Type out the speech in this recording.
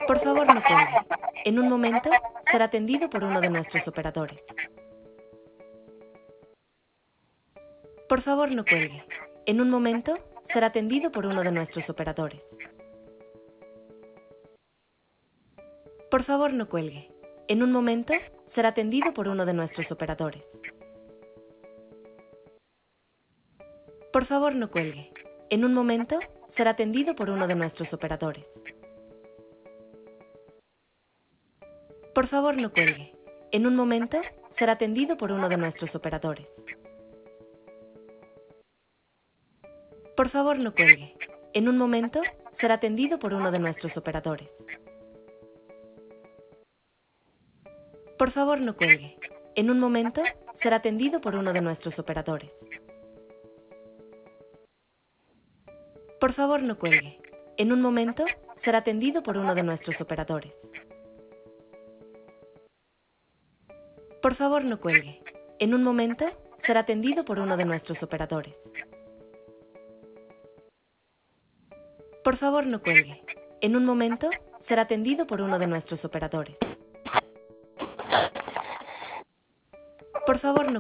Por favor, no cuelgue. En un momento será atendido por uno de nuestros operadores. Por favor, no cuelgue. En un momento será atendido por uno de nuestros operadores. Por favor, no cuelgue. En un momento será atendido por uno de nuestros operadores. Por favor, no cuelgue. En un momento será atendido por uno de nuestros operadores. Por favor, no cuelgue. En un momento será atendido por uno de nuestros operadores. Por favor, no cuelgue. En un momento será atendido por uno de nuestros operadores. Por favor, no cuelgue. En un momento será atendido por uno de nuestros operadores. Por favor, no cuelgue. En un momento será atendido por uno de nuestros operadores. Por favor, no cuelgue. En un momento será atendido por uno de nuestros operadores. Por favor, no cuelgue. En un momento será atendido por uno de nuestros operadores. Por favor, no